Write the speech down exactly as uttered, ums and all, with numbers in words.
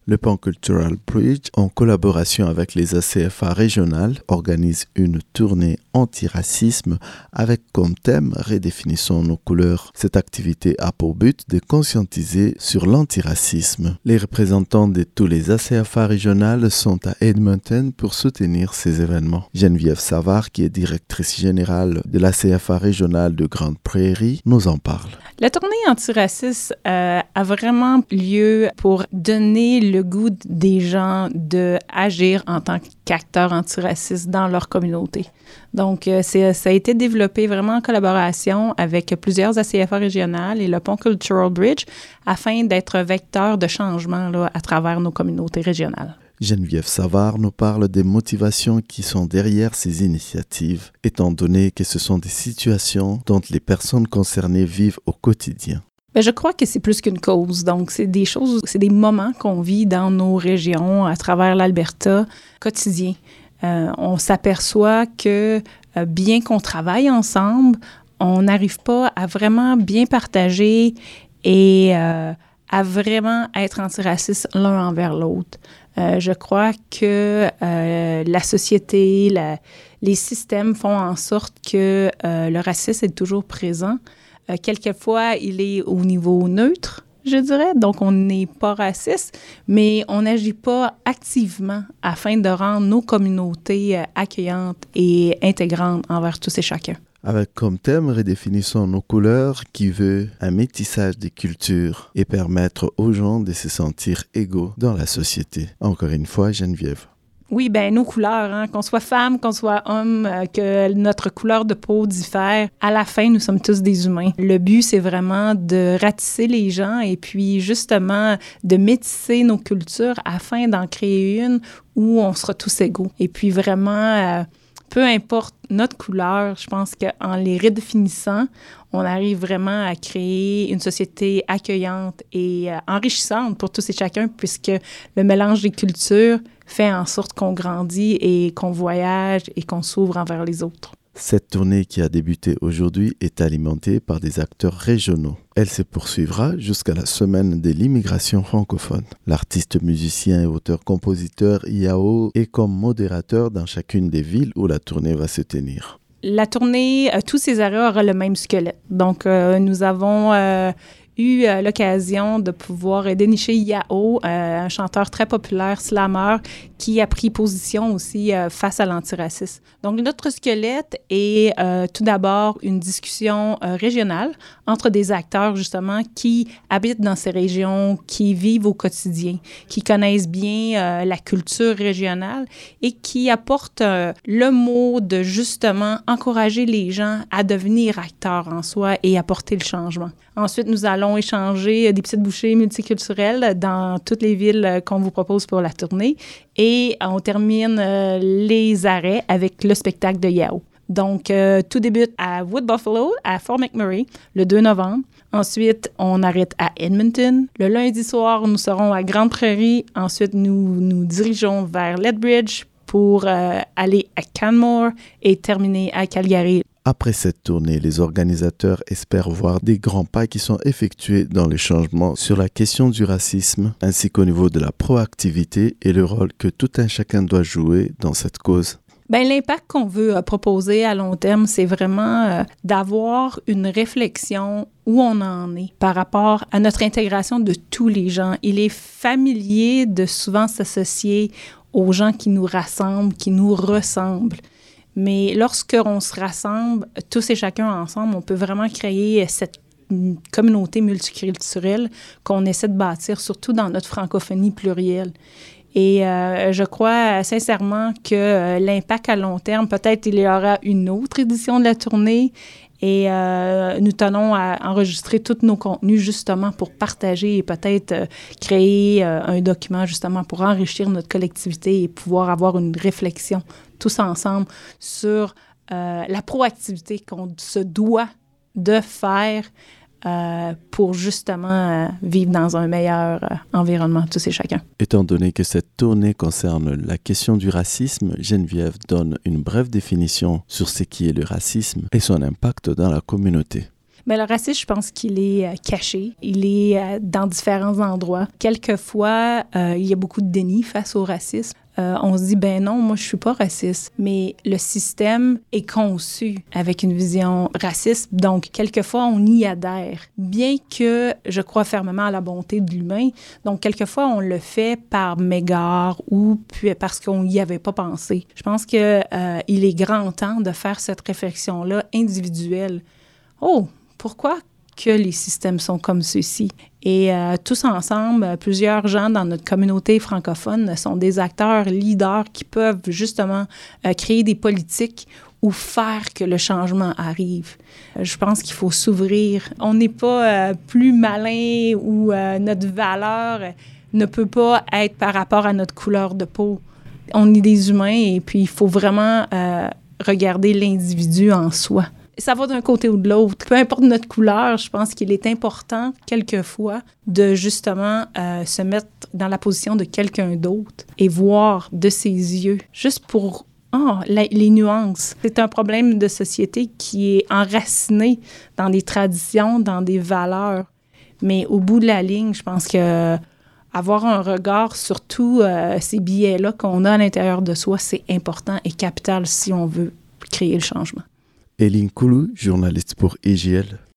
Le Pan Cultural Bridge, en collaboration avec les A C F A régionales, organise une tournée antiracisme avec comme thème « Redéfinissons nos couleurs ». Cette activité a pour but de conscientiser sur l'antiracisme. Les représentants de tous les A C F A régionales sont à Edmonton pour soutenir ces événements. Geneviève Savard, qui est directrice générale de l'A C F A régionale de Grande Prairie, nous en parle. La tournée antiraciste euh, a vraiment lieu pour donner le goût des gens d'agir en tant qu'acteurs antiracistes dans leur communauté. Donc, euh, c'est, ça a été développé vraiment en collaboration avec plusieurs A C F A régionales et le Pont Cultural Bridge afin d'être vecteur de changement là, à travers nos communautés régionales. Geneviève Savard nous parle des motivations qui sont derrière ces initiatives, étant donné que ce sont des situations dont les personnes concernées vivent au quotidien. Bien, je crois que c'est plus qu'une cause. Donc, c'est des choses, c'est des moments qu'on vit dans nos régions, à travers l'Alberta, quotidien. Euh, on s'aperçoit que euh, bien qu'on travaille ensemble, on n'arrive pas à vraiment bien partager et euh, à vraiment être antiraciste l'un envers l'autre. Euh, je crois que euh, la société, la, les systèmes font en sorte que euh, le racisme est toujours présent. Euh, quelquefois, il est au niveau neutre, je dirais. Donc, on n'est pas raciste, mais on n'agit pas activement afin de rendre nos communautés euh, accueillantes et intégrantes envers tous et chacun. Avec comme thème « Redéfinissons nos couleurs » qui veut un métissage des cultures et permettre aux gens de se sentir égaux dans la société. Encore une fois, Geneviève. Oui, bien, nos couleurs, hein, qu'on soit femme, qu'on soit homme, euh, que notre couleur de peau diffère, à la fin, nous sommes tous des humains. Le but, c'est vraiment de ratisser les gens et puis justement de métisser nos cultures afin d'en créer une où on sera tous égaux. Et puis vraiment... Euh, peu importe notre couleur, je pense qu'en les redéfinissant, on arrive vraiment à créer une société accueillante et euh, enrichissante pour tous et chacun, puisque le mélange des cultures fait en sorte qu'on grandit et qu'on voyage et qu'on s'ouvre envers les autres. Cette tournée qui a débuté aujourd'hui est alimentée par des acteurs régionaux. Elle se poursuivra jusqu'à la semaine de l'immigration francophone. L'artiste musicien et auteur-compositeur Yao est comme modérateur dans chacune des villes où la tournée va se tenir. La tournée, euh, tous ces arrêts auront le même squelette. Donc, euh, nous avons... Euh, eu euh, l'occasion de pouvoir euh, dénicher Yao, euh, un chanteur très populaire, slammer, qui a pris position aussi euh, face à l'antiracisme. Donc, notre squelette est euh, tout d'abord une discussion euh, régionale entre des acteurs, justement, qui habitent dans ces régions, qui vivent au quotidien, qui connaissent bien euh, la culture régionale et qui apportent euh, le mot de, justement, encourager les gens à devenir acteurs en soi et apporter le changement. Ensuite, nous allons échanger des petites bouchées multiculturelles dans toutes les villes qu'on vous propose pour la tournée. Et on termine euh, les arrêts avec le spectacle de Yao. Donc, euh, tout débute à Wood Buffalo, à Fort McMurray, le deux novembre. Ensuite, on arrête à Edmonton. Le lundi soir, nous serons à Grande Prairie. Ensuite, nous nous dirigeons vers Lethbridge pour euh, aller à Canmore et terminer à Calgary. Après cette tournée, les organisateurs espèrent voir des grands pas qui sont effectués dans le changement sur la question du racisme, ainsi qu'au niveau de la proactivité et le rôle que tout un chacun doit jouer dans cette cause. Bien, l'impact qu'on veut euh, proposer à long terme, c'est vraiment euh, d'avoir une réflexion où on en est par rapport à notre intégration de tous les gens. Il est familier de souvent s'associer aux gens qui nous rassemblent, qui nous ressemblent. Mais lorsqu'on se rassemble, tous et chacun ensemble, on peut vraiment créer cette communauté multiculturelle qu'on essaie de bâtir, surtout dans notre francophonie plurielle. Et euh, je crois sincèrement que euh, l'impact à long terme, peut-être il y aura une autre édition de la tournée et euh, nous tenons à enregistrer tous nos contenus justement pour partager et peut-être euh, créer euh, un document justement pour enrichir notre collectivité et pouvoir avoir une réflexion tous ensemble sur euh, la proactivité qu'on se doit de faire euh, pour justement euh, vivre dans un meilleur euh, environnement, tous et chacun. Étant donné que cette tournée concerne la question du racisme, Geneviève donne une brève définition sur ce qui est le racisme et son impact dans la communauté. Mais le racisme, je pense qu'il est euh, caché. Il est euh, dans différents endroits. Quelquefois, euh, il y a beaucoup de déni face au racisme. Euh, on se dit, ben non, moi, je suis pas raciste. Mais le système est conçu avec une vision raciste. Donc, quelquefois, on y adhère. Bien que je crois fermement à la bonté de l'humain, donc, quelquefois, on le fait par mégare ou puis parce qu'on n'y avait pas pensé. Je pense qu'il euh, est grand temps de faire cette réflexion-là individuelle. Oh, pourquoi que les systèmes sont comme ceux-ci? Et euh, tous ensemble, plusieurs gens dans notre communauté francophone sont des acteurs, leaders qui peuvent justement euh, créer des politiques ou faire que le changement arrive. Euh, je pense qu'il faut s'ouvrir. On n'est pas euh, plus malin ou euh, notre valeur ne peut pas être par rapport à notre couleur de peau. On est des humains et puis il faut vraiment euh, regarder l'individu en soi. Ça va d'un côté ou de l'autre. Peu importe notre couleur, je pense qu'il est important, quelquefois, de justement euh, se mettre dans la position de quelqu'un d'autre et voir de ses yeux, juste pour oh, la, les nuances. C'est un problème de société qui est enraciné dans des traditions, dans des valeurs. Mais au bout de la ligne, je pense que avoir un regard sur tous euh, ces biais-là qu'on a à l'intérieur de soi, c'est important et capital si on veut créer le changement. Eline Koulou, journaliste pour I J L.